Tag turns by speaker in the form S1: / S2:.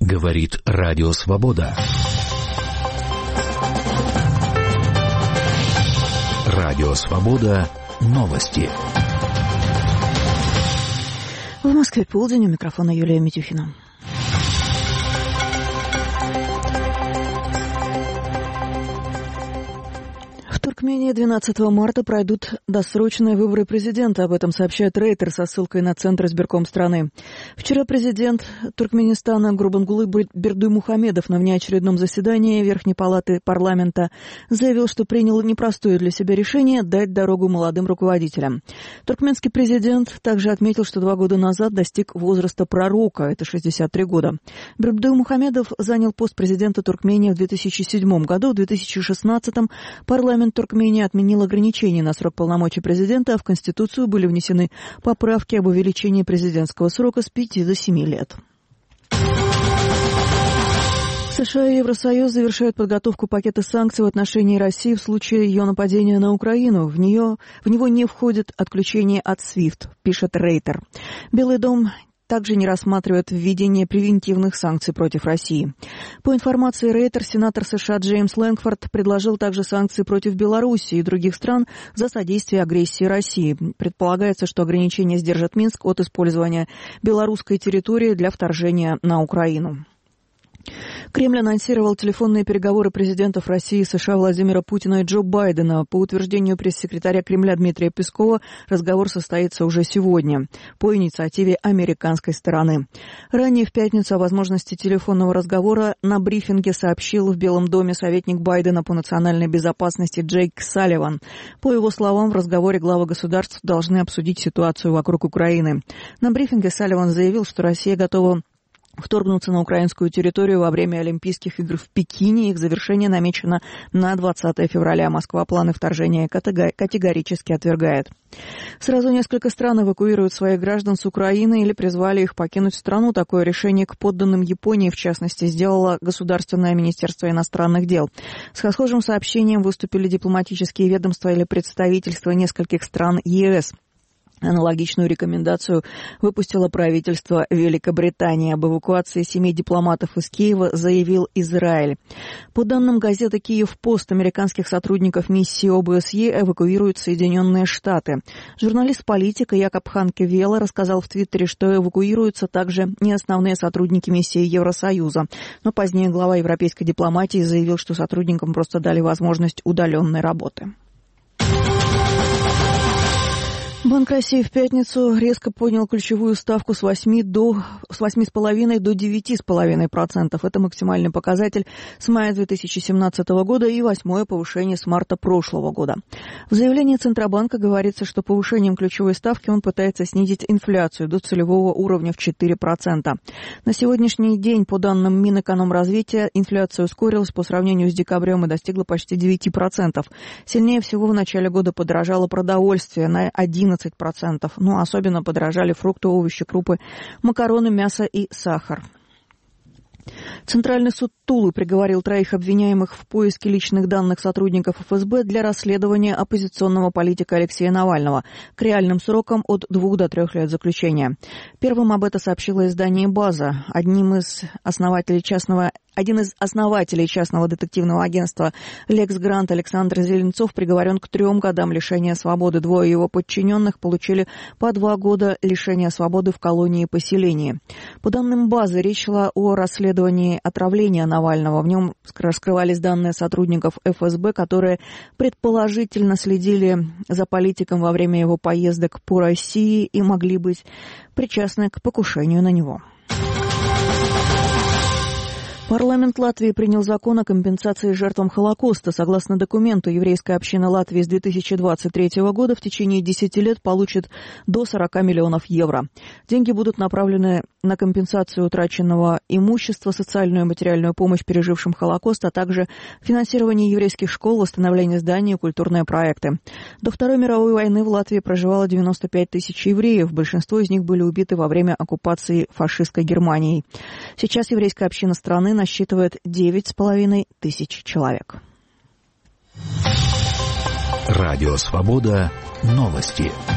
S1: Говорит Радио Свобода. Радио Свобода. Новости.
S2: В Москве полдень, у микрофона Юлия Митюхина. В Туркмении 12 марта пройдут досрочные выборы президента. Об этом сообщает Рейтер со ссылкой на Центр избирком страны. Вчера президент Туркменистана Гурбангулы Бердыймухамедов на внеочередном заседании Верхней палаты парламента заявил, что принял непростое для себя решение дать дорогу молодым руководителям. Туркменский президент также отметил, что 2 года назад достиг возраста пророка, это 63 года. Бердыймухамедов занял пост президента Туркмении в 2007 году. В 2016 парламент Туркмении отменил ограничения на срок полномочий президента, а в Конституцию были внесены поправки об увеличении президентского срока с 5 до 7 лет. США и Евросоюз завершают подготовку пакета санкций в отношении России в случае ее нападения на Украину. В него не входит отключение от SWIFT, пишет Рейтер. Белый дом также не рассматривает введение превентивных санкций против России. По информации Рейтер, сенатор США Джеймс Лэнгфорд предложил также санкции против Беларуси и других стран за содействие агрессии России. Предполагается, что ограничения сдержат Минск от использования белорусской территории для вторжения на Украину. Кремль анонсировал телефонные переговоры президентов России и США Владимира Путина и Джо Байдена. По утверждению пресс-секретаря Кремля Дмитрия Пескова, разговор состоится уже сегодня по инициативе американской стороны. Ранее в пятницу о возможности телефонного разговора на брифинге сообщил в Белом доме советник Байдена по национальной безопасности Джейк Салливан. По его словам, в разговоре главы государств должны обсудить ситуацию вокруг Украины. На брифинге Салливан заявил, что Россия готова вторгнуться на украинскую территорию во время Олимпийских игр в Пекине. Их завершение намечено на 20 февраля. Москва планы вторжения категорически отвергает. Сразу несколько стран эвакуируют своих граждан с Украины или призвали их покинуть страну. Такое решение к подданным Японии, в частности, сделало Государственное министерство иностранных дел. С схожим сообщением выступили дипломатические ведомства или представительства нескольких стран ЕС. Аналогичную рекомендацию выпустило правительство Великобритании. Об эвакуации 7 дипломатов из Киева заявил Израиль. По данным газеты «Киев-Пост», американских сотрудников миссии ОБСЕ эвакуируют Соединенные Штаты. Журналист-политик Якоб Ханке Вела рассказал в Твиттере, что эвакуируются также не основные сотрудники миссии Евросоюза. Но позднее глава европейской дипломатии заявил, что сотрудникам просто дали возможность удаленной работы. Банк России в пятницу резко поднял ключевую ставку с 8,5% до 9,5%. Это максимальный показатель с мая 2017 года и 8-е повышение с марта прошлого года. В заявлении Центробанка говорится, что повышением ключевой ставки он пытается снизить инфляцию до целевого уровня в 4%. На сегодняшний день, по данным Минэкономразвития, инфляция ускорилась по сравнению с декабрем и достигла почти 9%. Сильнее всего в начале года подорожало продовольствие на 11%. Но особенно подорожали фрукты, овощи, крупы, макароны, мясо и сахар. Центральный суд Тулы приговорил 3 обвиняемых в поиске личных данных сотрудников ФСБ для расследования оппозиционного политика Алексея Навального к реальным срокам от 2 до 3 лет заключения. Первым об этом сообщило издание «База». Один из основателей частного детективного агентства «Лекс Грант» Александр Зеленцов приговорен к 3 годам лишения свободы. 2 его подчиненных получили по 2 года лишения свободы в колонии и поселении. По данным «Базы», речь шла о расследовании отравления Навального. В нем раскрывались данные сотрудников ФСБ, которые предположительно следили за политиком во время его поездок по России и могли быть причастны к покушению на него. Парламент Латвии принял закон о компенсации жертвам Холокоста. Согласно документу, еврейская община Латвии с 2023 года в течение 10 лет получит до 40 миллионов евро. Деньги будут направлены на компенсацию утраченного имущества, социальную и материальную помощь пережившим Холокост, а также финансирование еврейских школ, восстановление зданий и культурные проекты. До Второй мировой войны в Латвии проживало 95 тысяч евреев. Большинство из них были убиты во время оккупации фашистской Германией. Сейчас еврейская община страны насчитывает 9,5 тысяч человек.
S1: Радио Свобода. Новости.